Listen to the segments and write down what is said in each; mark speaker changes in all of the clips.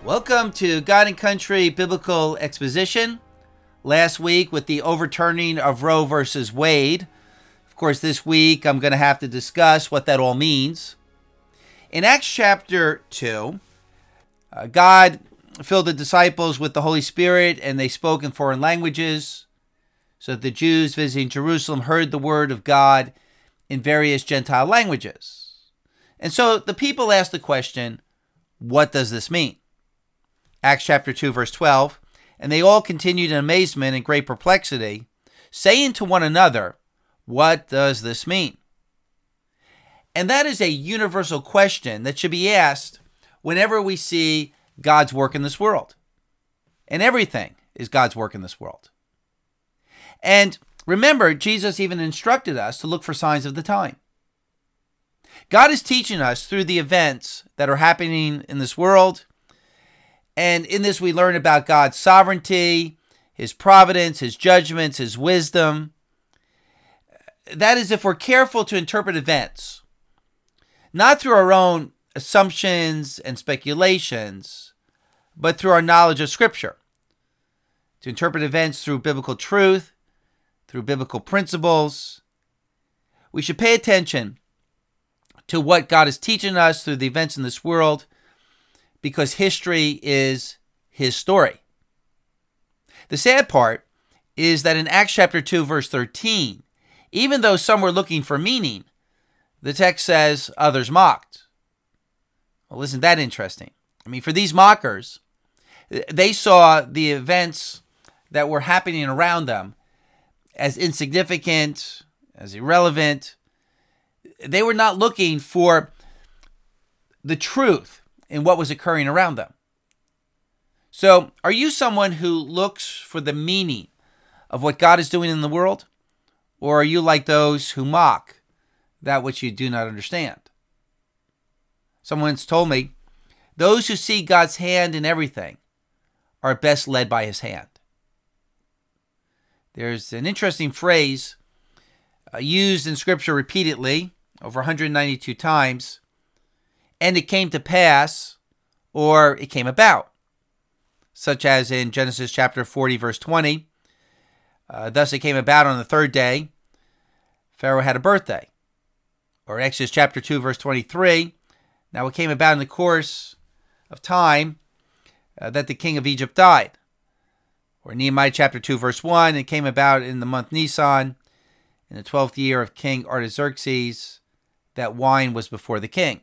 Speaker 1: Welcome to God and Country Biblical Exposition. Last week with the overturning of Roe versus Wade. Of course, this week I'm going to have to discuss what that all means. In Acts chapter 2, God filled the disciples with the Holy Spirit and they spoke in foreign languages. So that the Jews visiting Jerusalem heard the word of God in various Gentile languages. And so the people asked the question, what does this mean? Acts chapter 2, verse 12, and they all continued in amazement and great perplexity, saying to one another, what does this mean? And that is a universal question that should be asked whenever we see God's work in this world. And everything is God's work in this world. And remember, Jesus even instructed us to look for signs of the time. God is teaching us through the events that are happening in this world. And in this, we learn about God's sovereignty, His providence, His judgments, His wisdom. That is, if we're careful to interpret events, not through our own assumptions and speculations, but through our knowledge of Scripture. To interpret events through biblical truth, through biblical principles, we should pay attention to what God is teaching us through the events in this world, because history is His story. The sad part is that in Acts chapter 2, verse 13, even though some were looking for meaning, the text says others mocked. Well, isn't that interesting? I mean, for these mockers, they saw the events that were happening around them as insignificant, as irrelevant. They were not looking for the truth in what was occurring around them. So, are you someone who looks for the meaning of what God is doing in the world? Or are you like those who mock that which you do not understand? Someone once told me, those who see God's hand in everything are best led by His hand. There's an interesting phrase used in Scripture repeatedly, over 192 times, and it came to pass, or it came about, such as in Genesis chapter 40, verse 20. Thus it came about on the third day, Pharaoh had a birthday. Or Exodus chapter 2, verse 23. Now it came about in the course of time that the king of Egypt died. Or Nehemiah chapter 2, verse 1. It came about in the month Nisan, in the 12th year of King Artaxerxes, that wine was before the king.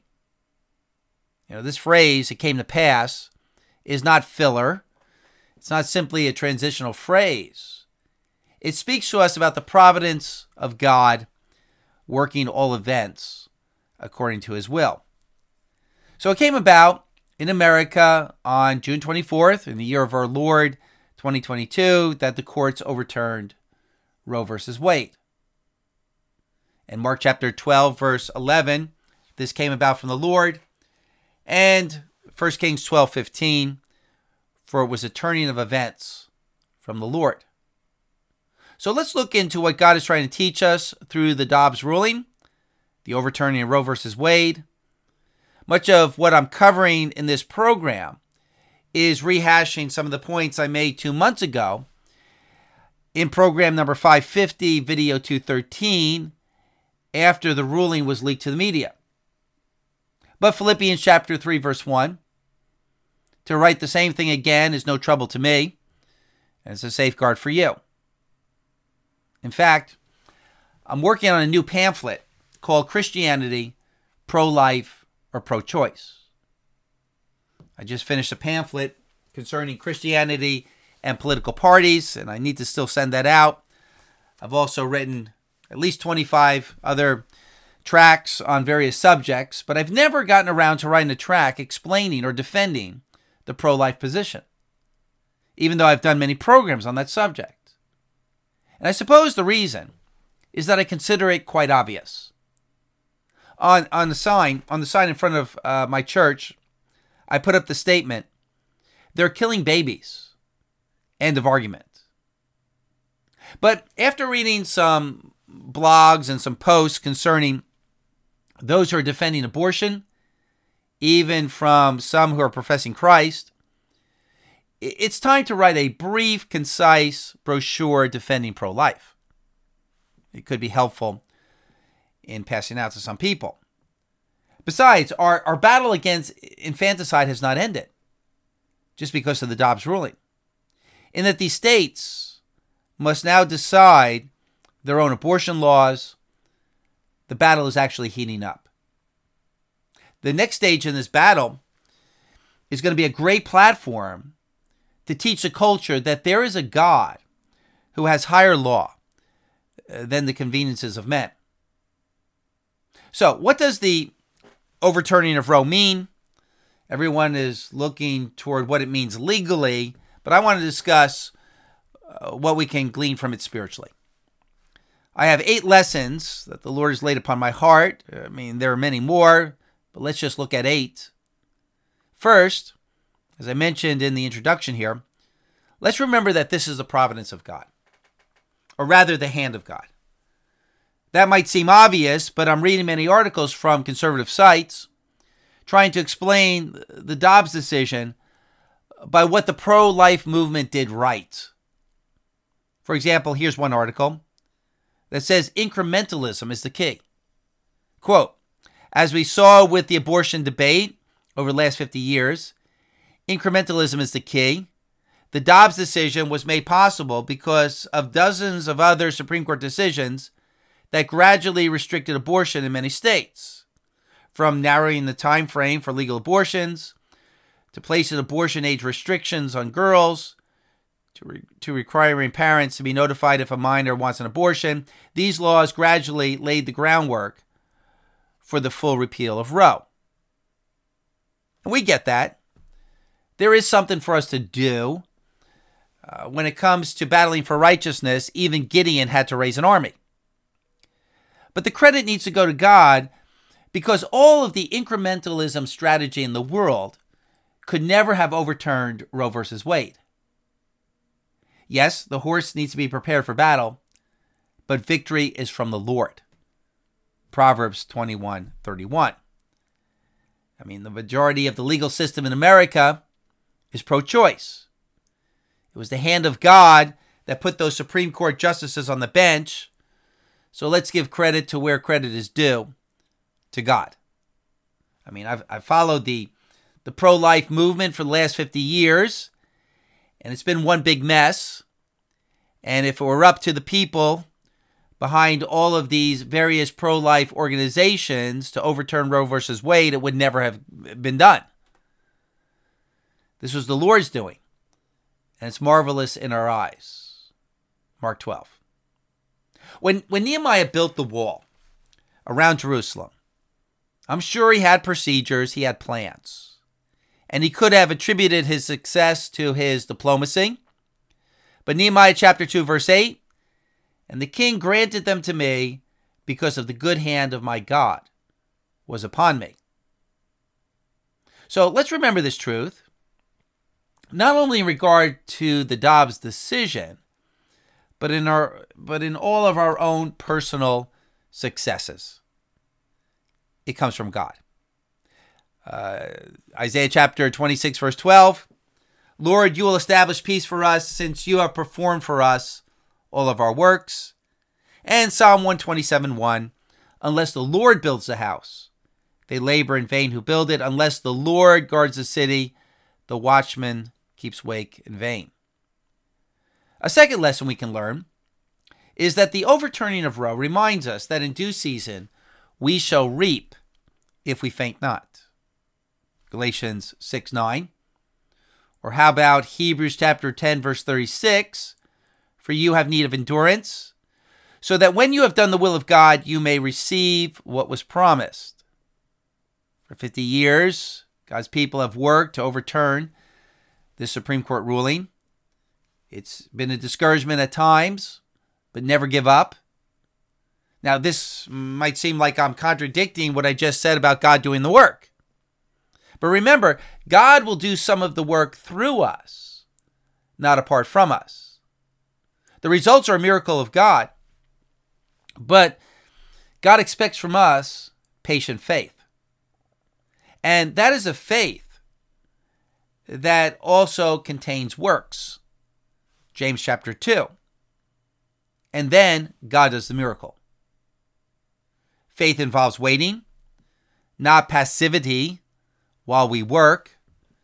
Speaker 1: You know, this phrase, it came to pass, is not filler. It's not simply a transitional phrase. It speaks to us about the providence of God working all events according to His will. So it came about in America on June 24th, in the year of our Lord, 2022, that the courts overturned Roe versus Wade. In Mark chapter 12, verse 11, this came about from the Lord. And 1 Kings 12:15, for it was a turning of events from the Lord. So let's look into what God is trying to teach us through the Dobbs ruling, the overturning of Roe versus Wade. Much of what I'm covering in this program is rehashing some of the points I made 2 months ago in program number 550, video 213, after the ruling was leaked to the media. But Philippians chapter 3, verse 1, to write the same thing again is no trouble to me, and it's a safeguard for you. In fact, I'm working on a new pamphlet called Christianity, Pro-Life, or Pro-Choice. I just finished a pamphlet concerning Christianity and political parties, and I need to still send that out. I've also written at least 25 other tracts on various subjects, but I've never gotten around to writing a tract explaining or defending the pro-life position, even though I've done many programs on that subject. And I suppose the reason is that I consider it quite obvious. On the sign in front of my church, I put up the statement, "They're killing babies." End of argument. But after reading some blogs and some posts concerning those who are defending abortion, even from some who are professing Christ, it's time to write a brief, concise brochure defending pro-life. It could be helpful in passing out to some people. Besides, our battle against infanticide has not ended just because of the Dobbs ruling, in that these states must now decide their own abortion laws. The battle is actually heating up. The next stage in this battle is going to be a great platform to teach the culture that there is a God who has higher law than the conveniences of men. So, what does the overturning of Roe mean? Everyone is looking toward what it means legally, but I want to discuss what we can glean from it spiritually. I have 8 lessons that the Lord has laid upon my heart. I mean, there are many more, but let's just look at 8. First, as I mentioned in the introduction here, let's remember that this is the providence of God, or rather the hand of God. That might seem obvious, but I'm reading many articles from conservative sites trying to explain the Dobbs decision by what the pro-life movement did right. For example, here's one article that says incrementalism is the key. Quote, as we saw with the abortion debate over the last 50 years, incrementalism is the key. The Dobbs decision was made possible because of dozens of other Supreme Court decisions that gradually restricted abortion in many states, from narrowing the time frame for legal abortions, to placing abortion age restrictions on girls, to requiring parents to be notified if a minor wants an abortion. These laws gradually laid the groundwork for the full repeal of Roe. And we get that. There is something for us to do. When it comes to battling for righteousness, even Gideon had to raise an army. But the credit needs to go to God, because all of the incrementalism strategy in the world could never have overturned Roe versus Wade. Yes, the horse needs to be prepared for battle, but victory is from the Lord. Proverbs 21:31. I mean, the majority of the legal system in America is pro-choice. It was the hand of God that put those Supreme Court justices on the bench. So let's give credit to where credit is due, to God. I mean, I've followed the pro-life movement for the last 50 years, and it's been one big mess. And if it were up to the people behind all of these various pro-life organizations to overturn Roe versus Wade, it would never have been done. This was the Lord's doing, and it's marvelous in our eyes. Mark 12. When Nehemiah built the wall around Jerusalem, I'm sure he had procedures, he had plans, and he could have attributed his success to his diplomacy. But Nehemiah chapter 2, verse 8, and the king granted them to me because of the good hand of my God was upon me. So let's remember this truth, not only in regard to the Dobbs decision, but in all of our own personal successes. It comes from God. Isaiah chapter 26, verse 12. Lord, you will establish peace for us, since you have performed for us all of our works. And Psalm 127:1. Unless the Lord builds the house, they labor in vain who build it. Unless the Lord guards the city, the watchman keeps wake in vain. A second lesson we can learn is that the overturning of Roe reminds us that in due season we shall reap if we faint not. Galatians 6:9. Or how about Hebrews chapter 10, verse 36? For you have need of endurance, so that when you have done the will of God, you may receive what was promised. For 50 years, God's people have worked to overturn this Supreme Court ruling. It's been a discouragement at times, but never give up. Now, this might seem like I'm contradicting what I just said about God doing the work. But remember, God will do some of the work through us, not apart from us. The results are a miracle of God, but God expects from us patient faith. And that is a faith that also contains works. James chapter 2. And then God does the miracle. Faith involves waiting, not passivity while we work.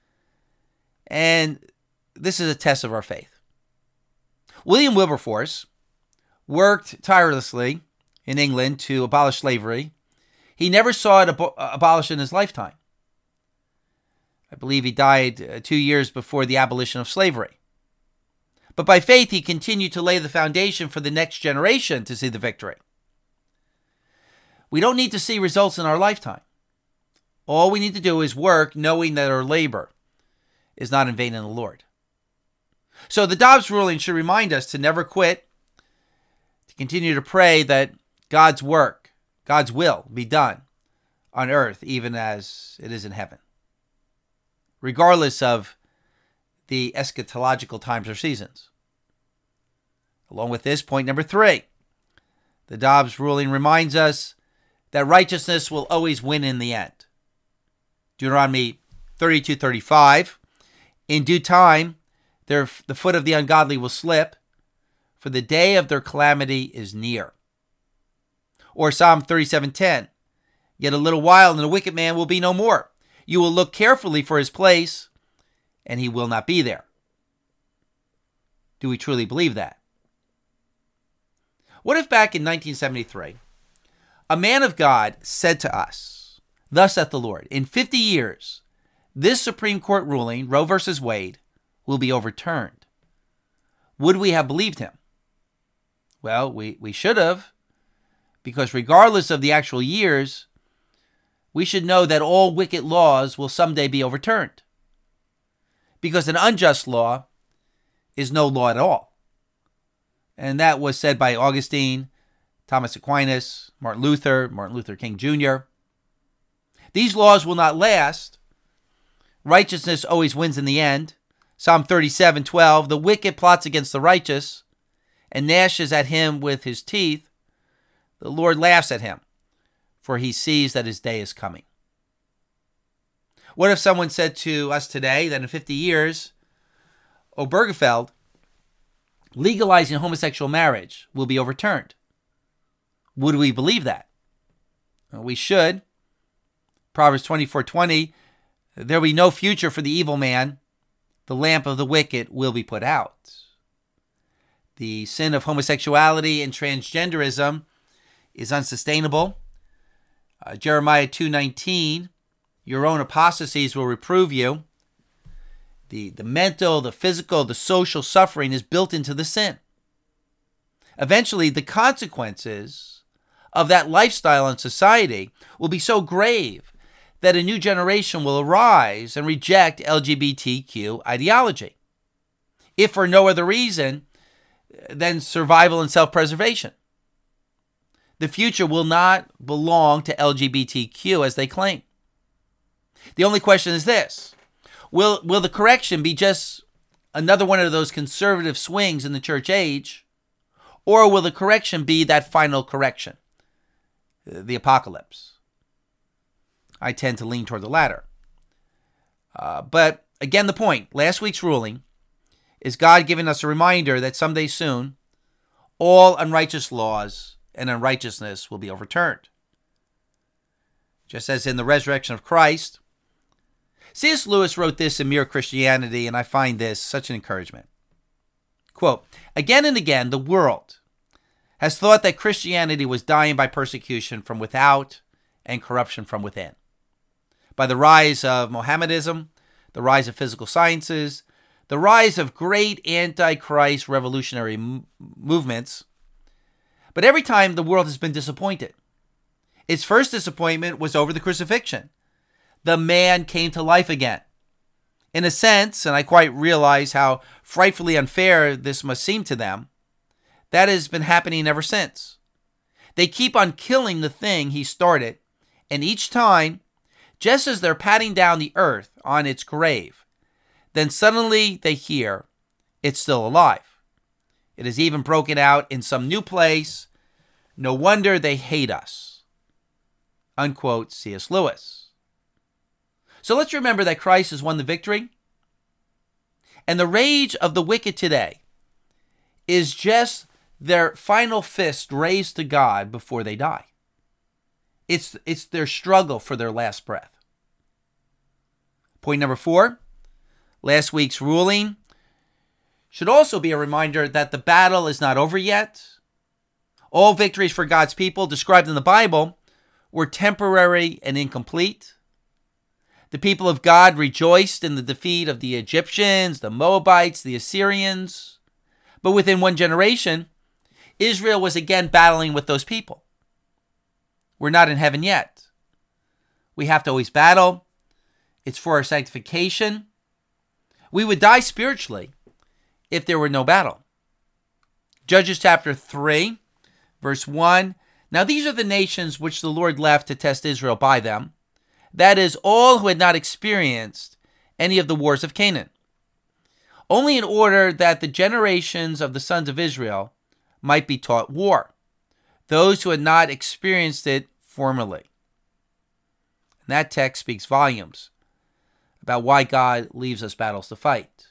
Speaker 1: And this is a test of our faith. William Wilberforce worked tirelessly in England to abolish slavery. He never saw it abolished in his lifetime. I believe he died 2 years before the abolition of slavery. But by faith, he continued to lay the foundation for the next generation to see the victory. We don't need to see results in our lifetime. All we need to do is work knowing that our labor is not in vain in the Lord. So the Dobbs ruling should remind us to never quit, to continue to pray that God's work, God's will be done on earth even as it is in heaven, regardless of the eschatological times or seasons. Along with this, point number 3, the Dobbs ruling reminds us that righteousness will always win in the end. Deuteronomy 32:35, in due time, the foot of the ungodly will slip, for the day of their calamity is near. Or Psalm 37:10, yet a little while and the wicked man will be no more. You will look carefully for his place, and he will not be there. Do we truly believe that? What if back in 1973, a man of God said to us, "Thus saith the Lord, in 50 years, this Supreme Court ruling, Roe versus Wade, will be overturned"? Would we have believed him? Well, we should have, because regardless of the actual years, we should know that all wicked laws will someday be overturned. Because an unjust law is no law at all. And that was said by Augustine, Thomas Aquinas, Martin Luther King Jr. These laws will not last. Righteousness always wins in the end. Psalm 37:12, the wicked plots against the righteous and gnashes at him with his teeth. The Lord laughs at him, for he sees that his day is coming. What if someone said to us today that in 50 years, Obergefell legalizing homosexual marriage will be overturned? Would we believe that? Well, we should. Proverbs 24:20, there will be no future for the evil man. The lamp of the wicked will be put out. The sin of homosexuality and transgenderism is unsustainable. Jeremiah 2:19, your own apostasies will reprove you. The mental, the physical, the social suffering is built into the sin. Eventually, the consequences of that lifestyle in society will be so grave that a new generation will arise and reject LGBTQ ideology, if for no other reason than survival and self-preservation. The future will not belong to LGBTQ as they claim. The only question is this: will the correction be just another one of those conservative swings in the church age, or will the correction be that final correction, the apocalypse? I tend to lean toward the latter. But again, the point, last week's ruling is God giving us a reminder that someday soon, all unrighteous laws and unrighteousness will be overturned. Just as in the resurrection of Christ, C.S. Lewis wrote this in Mere Christianity, and I find this such an encouragement. Quote, again and again, the world has thought that Christianity was dying by persecution from without and corruption from within. By the rise of Mohammedanism, the rise of physical sciences, the rise of great anti-Christ revolutionary movements. But every time the world has been disappointed. Its first disappointment was over the crucifixion. The man came to life again. In a sense, and I quite realize how frightfully unfair this must seem to them, that has been happening ever since. They keep on killing the thing he started, and each time, just as they're patting down the earth on its grave, then suddenly they hear it's still alive. It has even broken out in some new place. No wonder they hate us. Unquote C.S. Lewis. So let's remember that Christ has won the victory, And the rage of the wicked today is just their final fist raised to God before they die. It's their struggle for their last breath. Point number 4, last week's ruling should also be a reminder that the battle is not over yet. All victories for God's people described in the Bible were temporary and incomplete. The people of God rejoiced in the defeat of the Egyptians, the Moabites, the Assyrians. But within one generation, Israel was again battling with those people. We're not in heaven yet. We have to always battle. It's for our sanctification. We would die spiritually if there were no battle. Judges chapter 3, verse 1. Now these are the nations which the Lord left to test Israel by them. That is, all who had not experienced any of the wars of Canaan. Only in order that the generations of the sons of Israel might be taught war, those who had not experienced it formerly. And that text speaks volumes about why God leaves us battles to fight.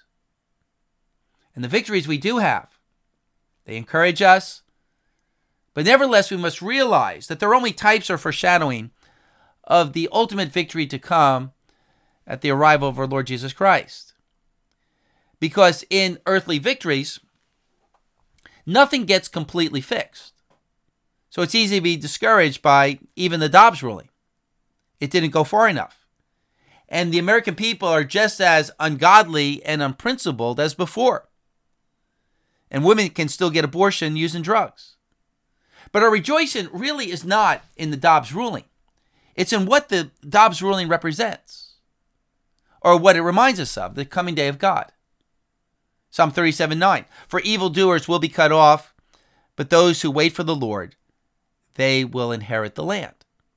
Speaker 1: And the victories we do have, they encourage us, but nevertheless we must realize that they're only types or foreshadowing of the ultimate victory to come at the arrival of our Lord Jesus Christ. Because in earthly victories, nothing gets completely fixed. So it's easy to be discouraged by even the Dobbs ruling. It didn't go far enough. And the American people are just as ungodly and unprincipled as before. And women can still get abortion using drugs. But our rejoicing really is not in the Dobbs ruling. It's in what the Dobbs ruling represents, or what it reminds us of, the coming day of God. Psalm 37:9, for evildoers will be cut off, but those who wait for the Lord, they will inherit the land.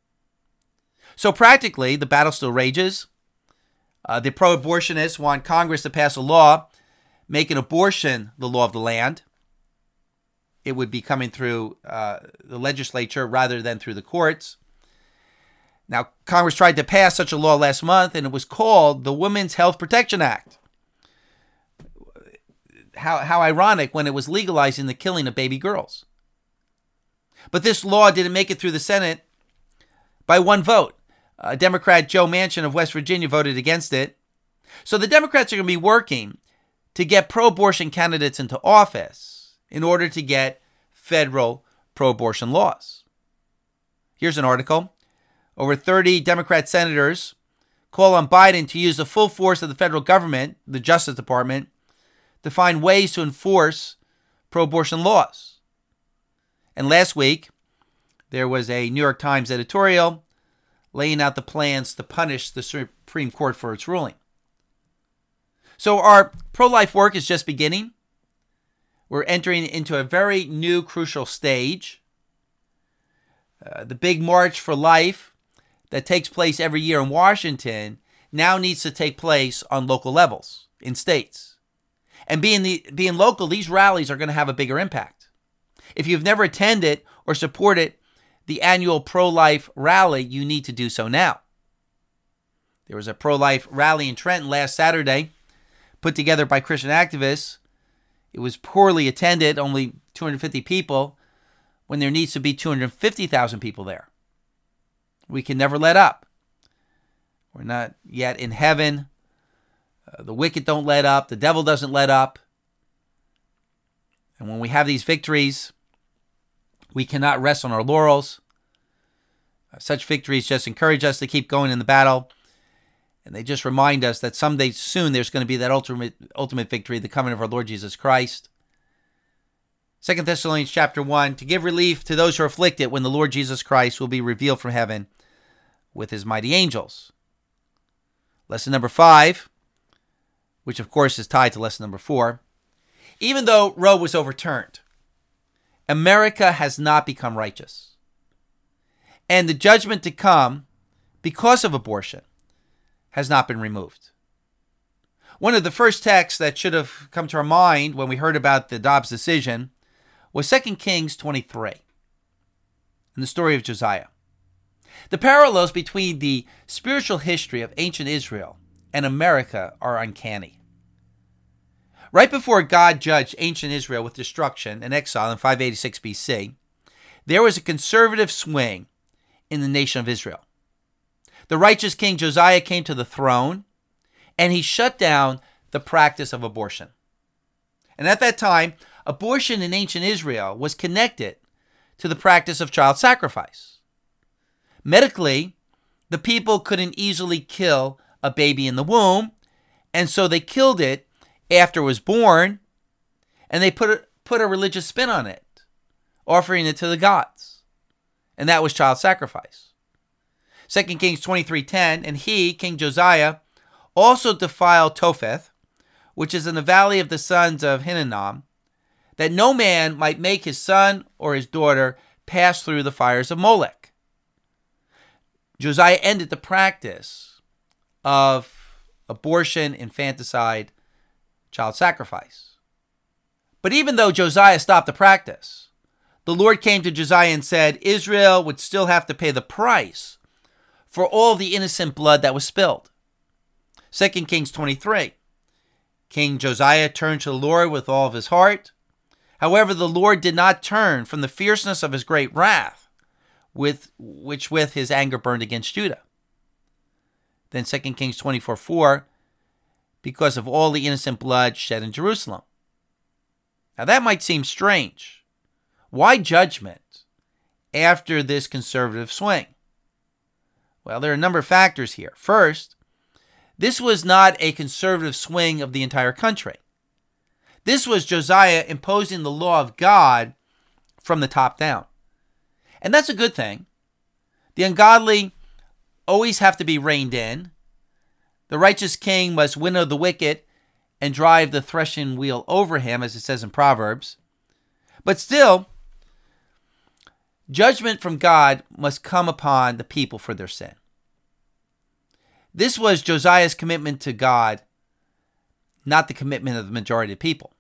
Speaker 1: So practically, the battle still rages. The pro-abortionists want Congress to pass a law making abortion the law of the land. It would be coming through the legislature rather than through the courts. Now, Congress tried to pass such a law last month, and it was called the Women's Health Protection Act. How ironic when it was legalizing the killing of baby girls. But this law didn't make it through the Senate by one vote. Democrat Joe Manchin of West Virginia voted against it. So the Democrats are going to be working to get pro-abortion candidates into office in order to get federal pro-abortion laws. Here's an article. Over 30 Democrat senators call on Biden to use the full force of the federal government, the Justice Department, to find ways to enforce pro-abortion laws. And last week, there was a New York Times editorial laying out the plans to punish the Supreme Court for its ruling. So our pro-life work is just beginning. We're entering into a very new, crucial stage. The big March for Life that takes place every year in Washington now needs to take place on local levels, in states. And being local, these rallies are going to have a bigger impact. If you've never attended or supported the annual pro-life rally, you need to do so now. There was a pro-life rally in Trenton last Saturday, put together by Christian activists. It was poorly attended, only 250 people, when there needs to be 250,000 people there. We can never let up. We're not yet in heaven. The wicked don't let up. The devil doesn't let up. And when we have these victories, we cannot rest on our laurels. Such victories just encourage us to keep going in the battle. And they just remind us that someday soon there's going to be that ultimate victory, the coming of our Lord Jesus Christ. 2 Thessalonians chapter 1, to give relief to those who are afflicted when the Lord Jesus Christ will be revealed from heaven with his mighty angels. Lesson number 5, which of course is tied to lesson number 4. Even though Roe was overturned, America has not become righteous. And the judgment to come because of abortion has not been removed. One of the first texts that should have come to our mind when we heard about the Dobbs decision was 2 Kings 23 and the story of Josiah. The parallels between the spiritual history of ancient Israel and America are uncanny. Right before God judged ancient Israel with destruction and exile in 586 BC, there was a conservative swing in the nation of Israel. The righteous king Josiah came to the throne, and he shut down the practice of abortion. And at that time, abortion in ancient Israel was connected to the practice of child sacrifice. Medically, the people couldn't easily kill a baby in the womb, and so they killed it after it was born, and they put a religious spin on it, offering it to the gods. And that was child sacrifice. 2 Kings 23:10, and he, King Josiah, also defiled Topheth, which is in the valley of the sons of Hinnom, that no man might make his son or his daughter pass through the fires of Molech. Josiah ended the practice of abortion, infanticide, child sacrifice. But even though Josiah stopped the practice, the Lord came to Josiah and said Israel would still have to pay the price for all the innocent blood that was spilled. 2 Kings 23. King Josiah turned to the Lord with all of his heart. However, the Lord did not turn from the fierceness of his great wrath, with his anger burned against Judah. Then 2 Kings 24:4, because of all the innocent blood shed in Jerusalem. Now that might seem strange. Why judgment after this conservative swing? Well, there are a number of factors here. First, this was not a conservative swing of the entire country. This was Josiah imposing the law of God from the top down. And that's a good thing. The ungodly always have to be reined in. The righteous king must winnow the wicked and drive the threshing wheel over him, as it says in Proverbs. But still, judgment from God must come upon the people for their sin. This was Josiah's commitment to God, not the commitment of the majority of people.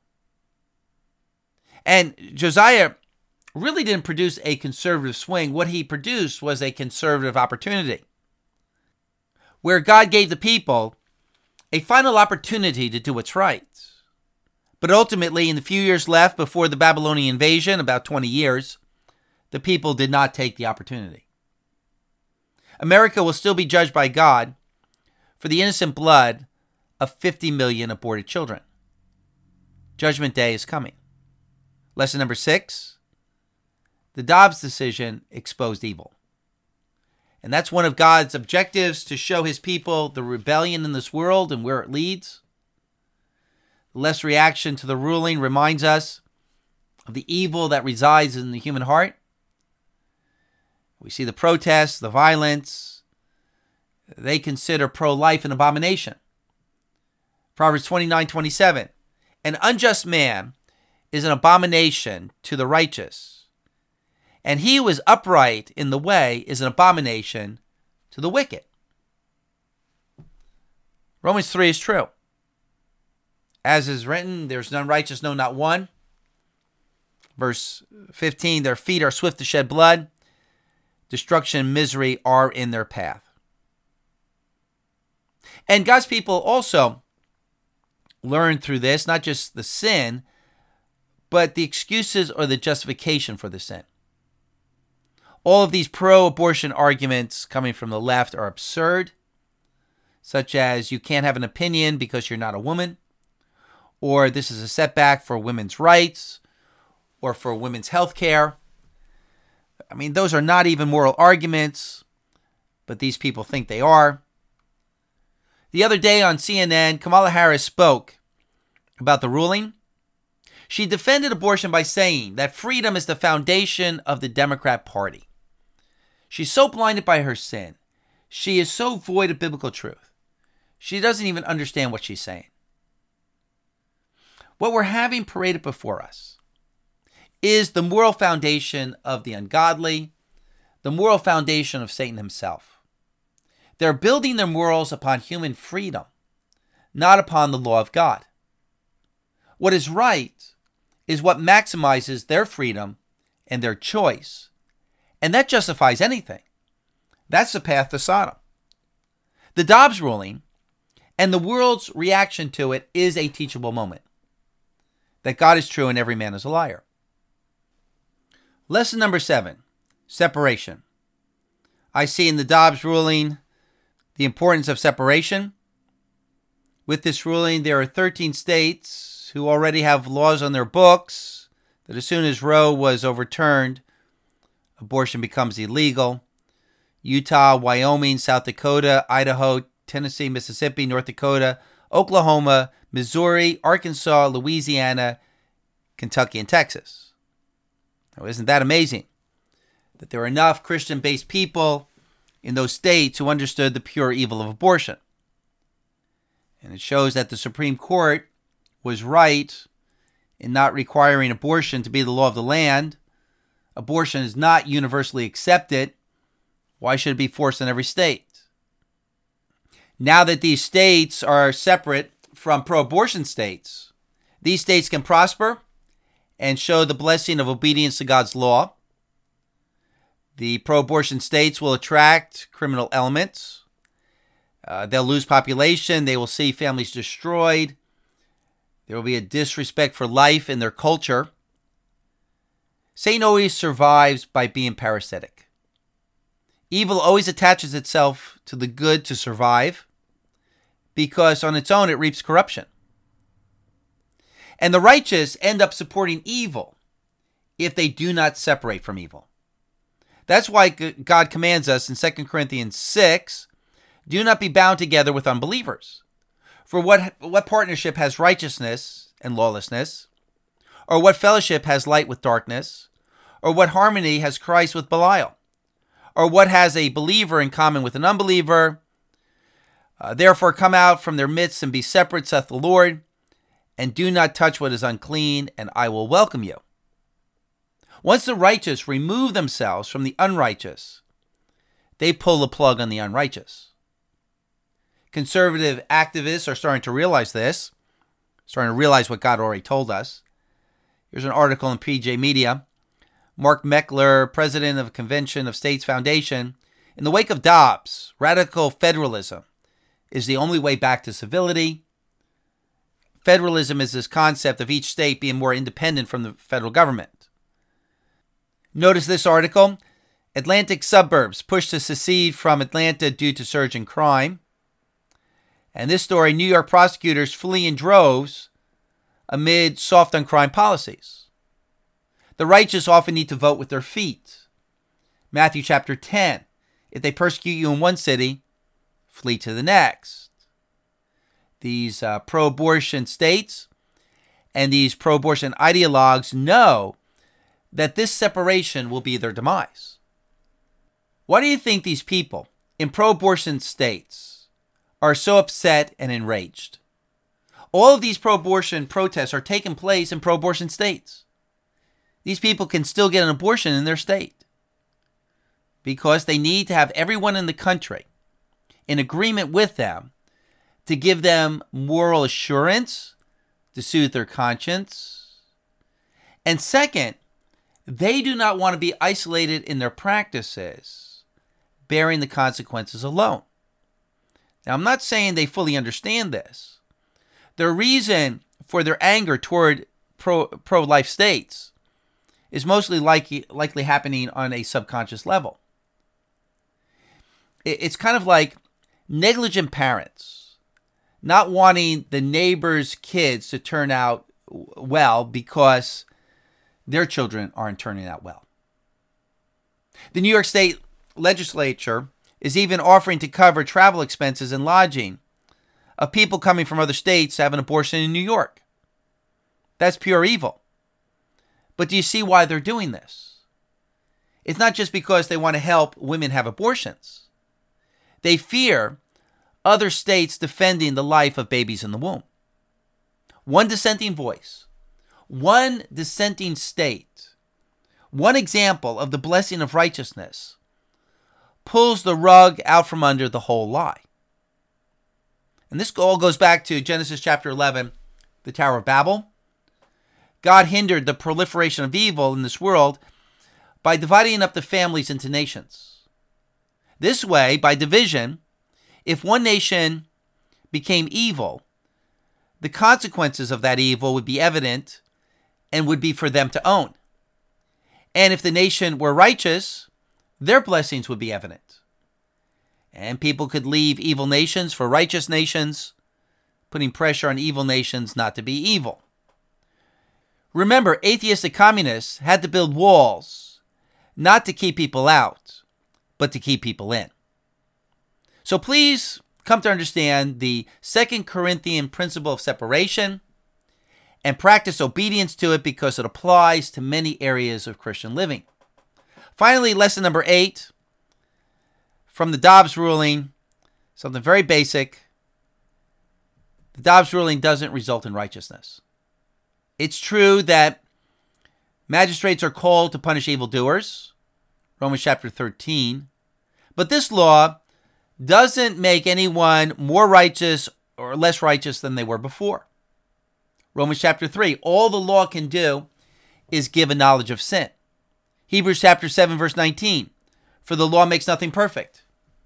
Speaker 1: And Josiah really didn't produce a conservative swing. What he produced was a conservative opportunity, where God gave the people a final opportunity to do what's right. But ultimately, in the few years left before the Babylonian invasion, about 20 years, the people did not take the opportunity. America will still be judged by God for the innocent blood of 50 million aborted children. Judgment Day is coming. Lesson number 6, the Dobbs decision exposed evil. And that's one of God's objectives, to show his people the rebellion in this world and where it leads. The less reaction to the ruling reminds us of the evil that resides in the human heart. We see the protests, the violence. They consider pro-life an abomination. Proverbs 29:27, an unjust man is an abomination to the righteous, and he who is upright in the way is an abomination to the wicked. Romans 3 is true. As is written, there's none righteous, no, not one. Verse 15, their feet are swift to shed blood. Destruction and misery are in their path. And God's people also learn through this, not just the sin, but the excuses or the justification for the sin. All of these pro-abortion arguments coming from the left are absurd, such as you can't have an opinion because you're not a woman, or this is a setback for women's rights, or for women's health care. I mean, those are not even moral arguments, but these people think they are. The other day on CNN, Kamala Harris spoke about the ruling. She defended abortion by saying that freedom is the foundation of the Democrat Party. She's so blinded by her sin. She is so void of biblical truth. She doesn't even understand what she's saying. What we're having paraded before us is the moral foundation of the ungodly, the moral foundation of Satan himself. They're building their morals upon human freedom, not upon the law of God. What is right is what maximizes their freedom and their choice, and that justifies anything. That's the path to Sodom. The Dobbs ruling and the world's reaction to it is a teachable moment. that God is true and every man is a liar. Lesson number 7, separation. I see in the Dobbs ruling the importance of separation. With this ruling, there are 13 states who already have laws on their books that as soon as Roe was overturned, abortion becomes illegal. Utah, Wyoming, South Dakota, Idaho, Tennessee, Mississippi, North Dakota, Oklahoma, Missouri, Arkansas, Louisiana, Kentucky, and Texas. Now, isn't that amazing that there are enough Christian-based people in those states who understood the pure evil of abortion? And it shows that the Supreme Court was right in not requiring abortion to be the law of the land. Abortion is not universally accepted. Why should it be forced in every state? Now that these states are separate from pro-abortion states, these states can prosper and show the blessing of obedience to God's law. The pro-abortion states will attract criminal elements. They'll lose population. They will see families destroyed. There will be a disrespect for life in their culture. Satan always survives by being parasitic. Evil always attaches itself to the good to survive because on its own it reaps corruption. And the righteous end up supporting evil if they do not separate from evil. That's why God commands us in 2 Corinthians 6, do not be bound together with unbelievers. For what partnership has righteousness and lawlessness? Or what fellowship has light with darkness? Or what harmony has Christ with Belial? Or what has a believer in common with an unbeliever? Therefore come out from their midst and be separate, saith the Lord, and do not touch what is unclean, and I will welcome you. Once the righteous remove themselves from the unrighteous, they pull the plug on the unrighteous. Conservative activists are starting to realize this, starting to realize what God already told us. Here's an article in PJ Media. Mark Meckler, president of Convention of States Foundation, in the wake of Dobbs, radical federalism is the only way back to civility. Federalism is this concept of each state being more independent from the federal government. Notice this article. Atlantic suburbs pushed to secede from Atlanta due to surge in crime. And this story, New York prosecutors flee in droves amid soft on crime policies. The righteous often need to vote with their feet. Matthew chapter 10. If they persecute you in one city, flee to the next. These pro-abortion states and these pro-abortion ideologues know that this separation will be their demise. Why do you think these people in pro-abortion states are so upset and enraged? All of these pro-abortion protests are taking place in pro-abortion states. These people can still get an abortion in their state because they need to have everyone in the country in agreement with them to give them moral assurance, to soothe their conscience. And second, they do not want to be isolated in their practices, bearing the consequences alone. Now, I'm not saying they fully understand this. The reason for their anger toward pro-life states is mostly likely happening on a subconscious level. It's kind of like negligent parents not wanting the neighbor's kids to turn out well because their children aren't turning out well. The New York State legislature is even offering to cover travel expenses and lodging of people coming from other states to have an abortion in New York. That's pure evil. But do you see why they're doing this? It's not just because they want to help women have abortions. They fear other states defending the life of babies in the womb. One dissenting voice, one dissenting state, one example of the blessing of righteousness pulls the rug out from under the whole lie. And this all goes back to Genesis chapter 11, the Tower of Babel. God hindered the proliferation of evil in this world by dividing up the families into nations. This way, by division, if one nation became evil, the consequences of that evil would be evident and would be for them to own. And if the nation were righteous, their blessings would be evident. And people could leave evil nations for righteous nations, putting pressure on evil nations not to be evil. Remember, atheistic communists had to build walls, not to keep people out, but to keep people in. So please come to understand the 2 Corinthian principle of separation and practice obedience to it, because it applies to many areas of Christian living. Finally, lesson number 8 from the Dobbs ruling, something very basic. The Dobbs ruling doesn't result in righteousness. It's true that magistrates are called to punish evildoers, Romans chapter 13, but this law doesn't make anyone more righteous or less righteous than they were before. Romans chapter 3, all the law can do is give a knowledge of sin. Hebrews chapter 7, verse 19, for the law makes nothing perfect.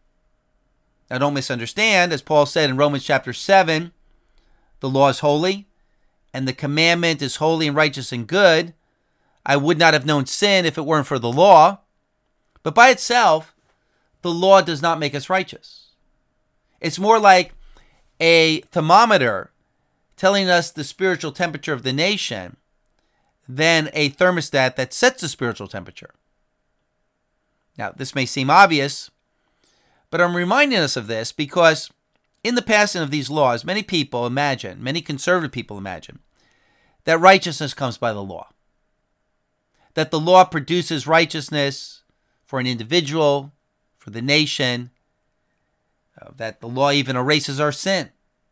Speaker 1: Now don't misunderstand, as Paul said in Romans chapter 7, the law is holy, and the commandment is holy and righteous and good. I would not have known sin if it weren't for the law. But by itself, the law does not make us righteous. It's more like a thermometer telling us the spiritual temperature of the nation than a thermostat that sets the spiritual temperature. Now, this may seem obvious, but I'm reminding us of this because in the passing of these laws, many conservative people imagine, that righteousness comes by the law. That the law produces righteousness for an individual, for the nation, that the law even erases our sin.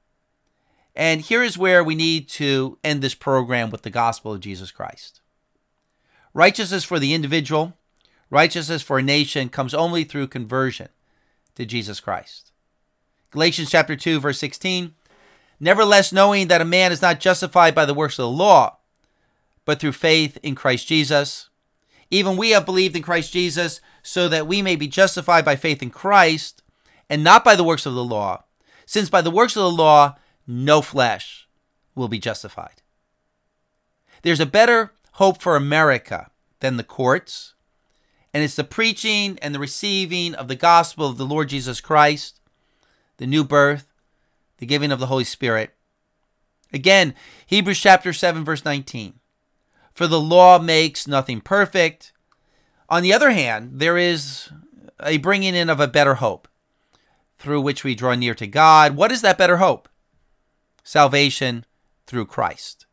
Speaker 1: And here is where we need to end this program with the gospel of Jesus Christ. Righteousness for the individual, righteousness for a nation comes only through conversion to Jesus Christ. Galatians chapter 2, verse 16, nevertheless, knowing that a man is not justified by the works of the law, but through faith in Christ Jesus. Even we have believed in Christ Jesus, so that we may be justified by faith in Christ, and not by the works of the law, since by the works of the law, no flesh will be justified. There's a better hope for America than the courts, and it's the preaching and the receiving of the gospel of the Lord Jesus Christ, the new birth, the giving of the Holy Spirit. Again, Hebrews chapter 7, verse 19. For the law makes nothing perfect. On the other hand, there is a bringing in of a better hope through which we draw near to God. What is that better hope? Salvation through Christ.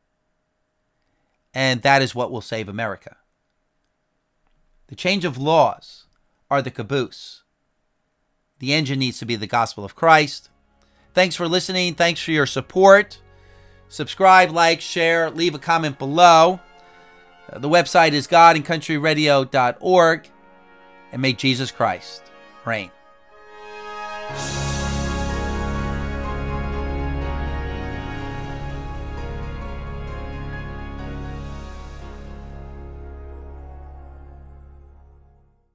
Speaker 1: And that is what will save America. The change of laws are the caboose. The engine needs to be the gospel of Christ. Thanks for listening. Thanks for your support. Subscribe, like, share, leave a comment below. The website is godandcountryradio.org. And may Jesus Christ reign.